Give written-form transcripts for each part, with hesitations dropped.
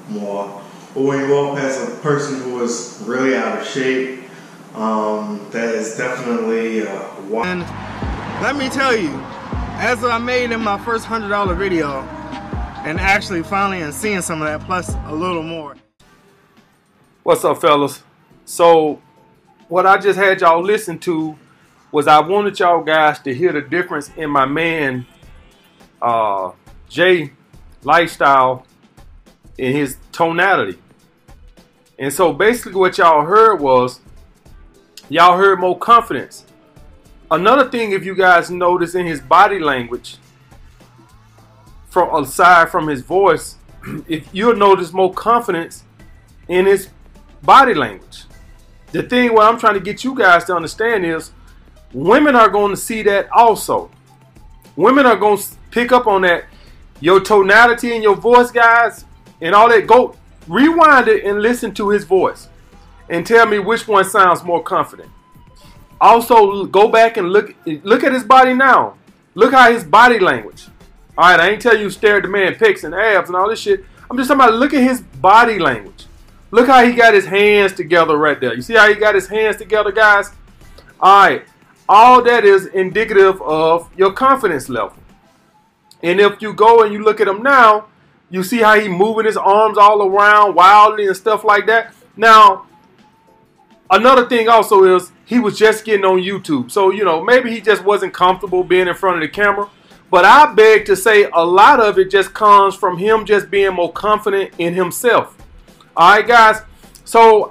more. But when you walk past a person who is really out of shape, that is definitely wild. And let me tell you, as I made in my first $100 video, and actually finally and seeing some of that plus a little more. What's up, fellas? So what I just had y'all listen to was I wanted y'all guys to hear the difference in my man Jay lifestyle in his tonality. And so basically what y'all heard was, y'all heard more confidence. Another thing, if you guys notice in his body language, from aside from his voice, if you'll notice more confidence in his body language. The thing what I'm trying to get you guys to understand is women are going to see that also. Women are going to pick up on that. Your tonality in your voice, guys, and all that. Go rewind it and listen to his voice and tell me which one sounds more confident. Also, go back and look at his body now. Look how his body language. All right, I ain't tell you stare at the man pecs and abs and all this shit. I'm just talking about look at his body language. Look how he got his hands together right there. You see how he got his hands together, guys? All right, all that is indicative of your confidence level. And if you go and you look at him now, you see how he moving his arms all around wildly and stuff like that. Now, another thing also is he was just getting on YouTube. So, you know, maybe he just wasn't comfortable being in front of the camera. But I beg to say a lot of it just comes from him just being more confident in himself. All right, guys. So,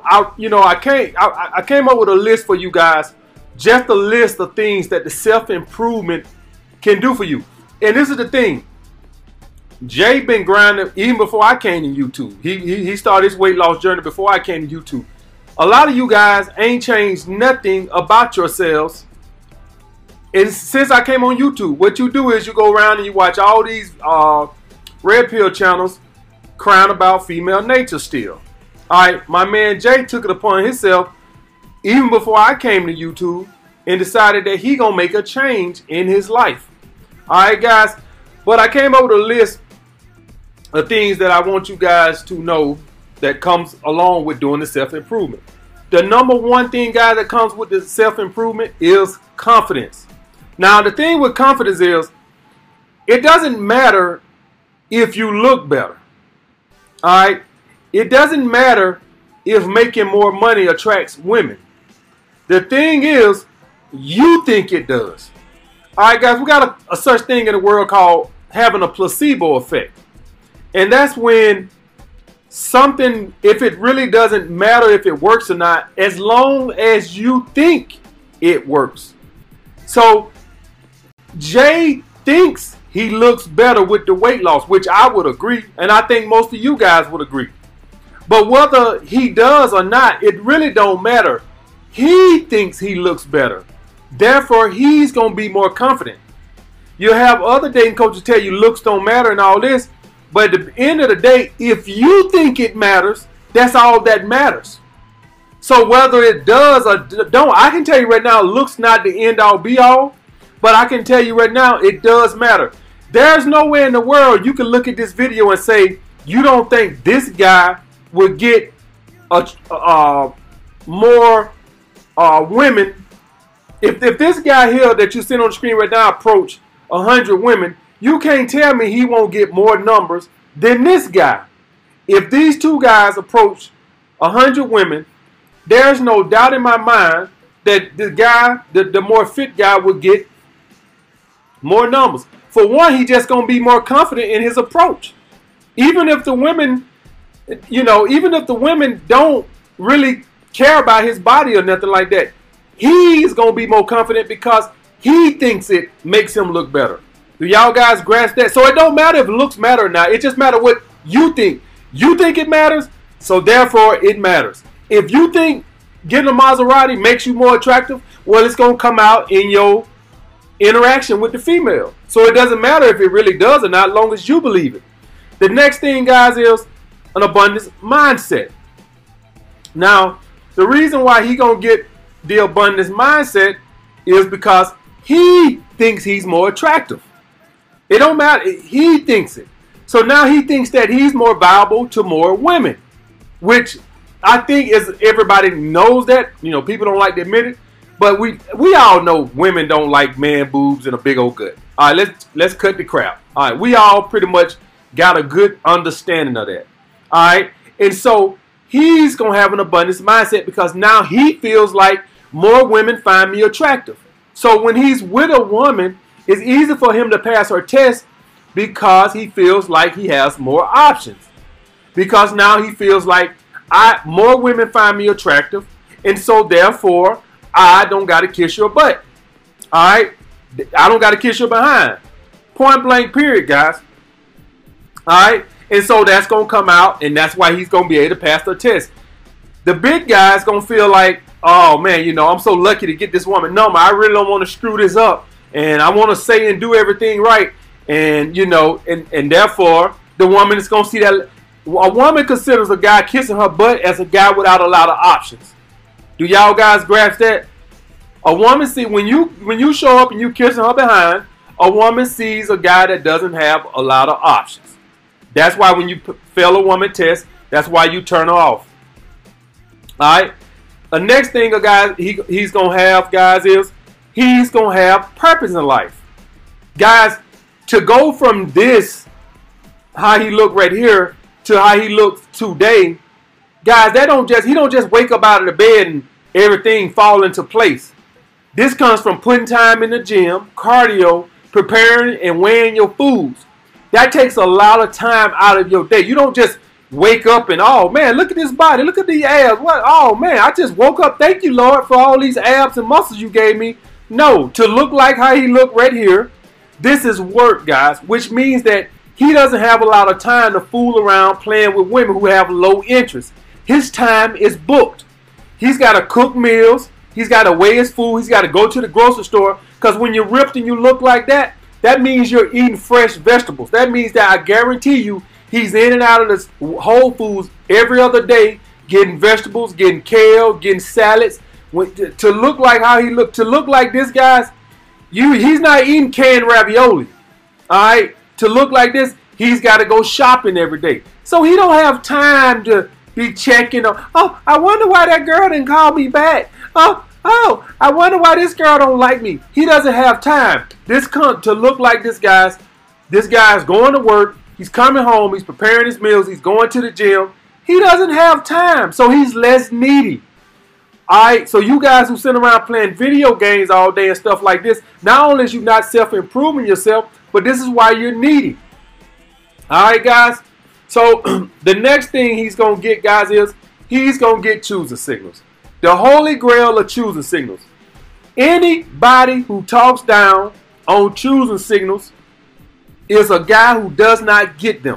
I came up with a list for you guys. Just a list of things that the self-improvement can do for you. And this is the thing. Jay been grinding even before I came to YouTube. He started his weight loss journey before I came to YouTube. A lot of you guys ain't changed nothing about yourselves. And since I came on YouTube, what you do is you go around and you watch all these red pill channels crying about female nature still. All right, my man Jay took it upon himself even before I came to YouTube and decided that he gonna make a change in his life. All right, guys. But I came up with a list of things that I want you guys to know that comes along with doing the self-improvement. The number one thing, guys, that comes with the self-improvement is confidence. Now, the thing with confidence is it doesn't matter if you look better. All right? It doesn't matter if making more money attracts women. The thing is, you think it does. All right, guys, we got a such thing in the world called having a placebo effect. And that's when something, if it really doesn't matter if it works or not, as long as you think it works. So Jay thinks he looks better with the weight loss, which I would agree, and I think most of you guys would agree. But whether he does or not, it really don't matter. He thinks he looks better. Therefore, he's going to be more confident. You'll have other dating coaches tell you looks don't matter and all this. But at the end of the day, if you think it matters, that's all that matters. So whether it does or don't, I can tell you right now, looks not the end all be all. But I can tell you right now, it does matter. There's nowhere in the world you can look at this video and say, you don't think this guy would get more women. If this guy here that you see on the screen right now approach 100 women, you can't tell me he won't get more numbers than this guy. If these two guys approach 100 women, there's no doubt in my mind that the guy, the more fit guy, would get more numbers. For one, he just gonna be more confident in his approach. Even if the women, even if the women don't really care about his body or nothing like that, he's gonna be more confident because he thinks it makes him look better. Do y'all guys grasp that? So it don't matter if looks matter or not. It just matters what you think. You think it matters, so therefore it matters. If you think getting a Maserati makes you more attractive, well, it's going to come out in your interaction with the female. So it doesn't matter if it really does or not, as long as you believe it. The next thing, guys, is an abundance mindset. Now, the reason why he going to get the abundance mindset is because he thinks he's more attractive. It don't matter. He thinks it. So now he thinks that he's more valuable to more women, which I think is everybody knows that. You know, people don't like to admit it, but we all know women don't like man boobs and a big old gut. All right, let's cut the crap. All right, we all pretty much got a good understanding of that. All right, and so he's gonna have an abundance mindset because now he feels like more women find me attractive. So when he's with a woman, it's easy for him to pass her test because he feels like he has more options. Because now he feels like more women find me attractive, and so therefore I don't got to kiss your butt. All right, I don't got to kiss your behind. Point blank, period, guys. All right, and so that's gonna come out, and that's why he's gonna be able to pass the test. The big guy's gonna feel like, oh man, you know, I'm so lucky to get this woman. No, man, I really don't want to screw this up, and I want to say and do everything right, and you know, and therefore the woman is gonna see that. A woman considers a guy kissing her butt as a guy without a lot of options. Do y'all guys grasp that? A woman see when you show up and you kissing her behind, a woman sees a guy that doesn't have a lot of options. That's why when you fail a woman test, that's why you turn her off. All right. The next thing a guy he's gonna have, guys, is he's gonna have purpose in life. Guys, to go from this, how he look right here, to how he looks today, guys, he don't just wake up out of the bed and everything fall into place. This comes from putting time in the gym, cardio, preparing and weighing your foods. That takes a lot of time out of your day. You don't just wake up and, oh man, look at this body, look at the abs. What? Oh man, I just woke up. Thank you, Lord, for all these abs and muscles you gave me. No, to look like how he looked right here, this is work, guys, which means that he doesn't have a lot of time to fool around playing with women who have low interest. His time is booked. He's got to cook meals. He's got to weigh his food. He's got to go to the grocery store. Because when you're ripped and you look like that, that means you're eating fresh vegetables. That means that I guarantee you he's in and out of this Whole Foods every other day, getting vegetables, getting kale, getting salads. To look like how he looked, to look like this, guys, he's not eating canned ravioli. All right? To look like this, he's got to go shopping every day. So he don't have time to be checking on, oh, I wonder why that girl didn't call me back. Oh, I wonder why this girl don't like me. He doesn't have time. To look like this, guys. This guy's going to work. He's coming home. He's preparing his meals. He's going to the gym. He doesn't have time. So he's less needy. All right. So you guys who sit around playing video games all day and stuff like this, not only is you not self-improving yourself, but this is why you're needy. All right, guys. So the next thing he's going to get, guys, is he's going to get choosing signals. The holy grail of choosing signals. Anybody who talks down on choosing signals is a guy who does not get them.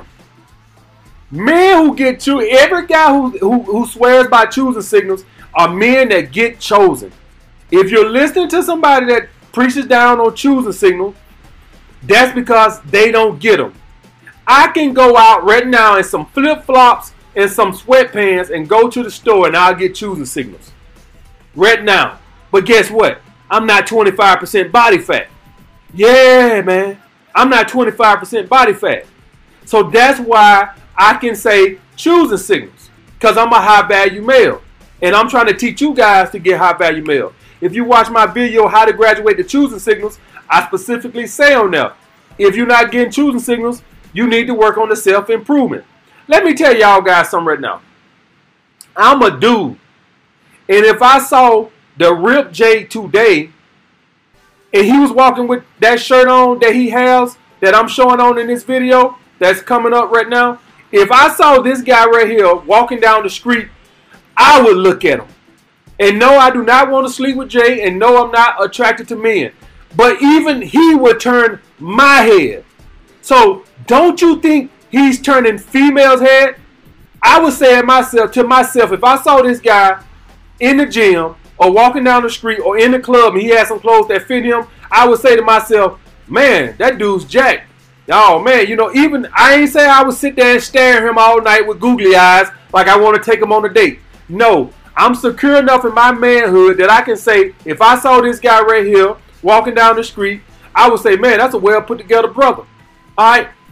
Men who get chosen, every guy who swears by choosing signals are men that get chosen. If you're listening to somebody that preaches down on choosing signals, that's because they don't get them. I can go out right now in some flip-flops and some sweatpants and go to the store and I'll get choosing signals. Right now. But guess what? I'm not 25% body fat. Yeah, man. I'm not 25% body fat. So that's why I can say choosing signals. Because I'm a high value male. And I'm trying to teach you guys to get high value male. If you watch my video, How to Graduate to Choosing Signals, I specifically say on there, if you're not getting choosing signals, you need to work on the self-improvement. Let me tell y'all guys something right now. I'm a dude. And if I saw the Rip J today, and he was walking with that shirt on that he has, that I'm showing on in this video, that's coming up right now, if I saw this guy right here walking down the street, I would look at him. And no, I do not want to sleep with Jay, and no, I'm not attracted to men. But even he would turn my head. So don't you think he's turning females' head? I would say to myself, if I saw this guy in the gym or walking down the street or in the club and he had some clothes that fit him, I would say to myself, man, that dude's jacked. Oh man, you know, even I ain't say I would sit there and stare at him all night with googly eyes like I want to take him on a date. No, I'm secure enough in my manhood that I can say, if I saw this guy right here walking down the street, I would say, man, that's a well put together brother. All right,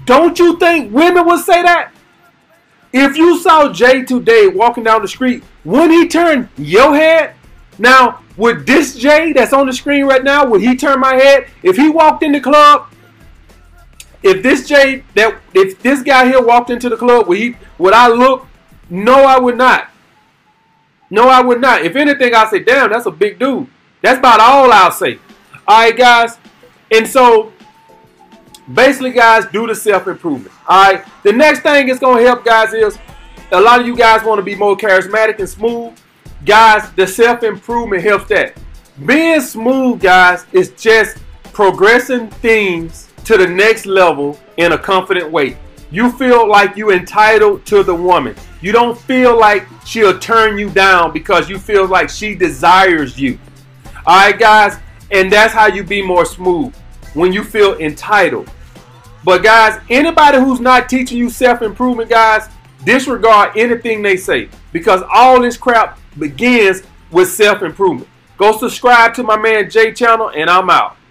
Don't you think women would say that? If you saw Jay today walking down the street, wouldn't he turn your head? Now, would this Jay that's on the screen right now, would he turn my head? If he walked in the club, if this guy here walked into the club, would I look? No, I would not. No, I would not. If anything, I say, damn, that's a big dude. That's about all I'll say. All right, guys. And so, basically, guys, do the self-improvement. All right. The next thing it's going to help, guys, is a lot of you guys want to be more charismatic and smooth. Guys, the self-improvement helps that. Being smooth, guys, is just progressing things to the next level in a confident way. You feel like you're entitled to the woman. You don't feel like she'll turn you down because you feel like she desires you. All right, guys, and that's how you be more smooth, when you feel entitled. But guys, anybody who's not teaching you self-improvement, guys, disregard anything they say, because all this crap begins with self-improvement. Go subscribe to my man Jay channel, and I'm out.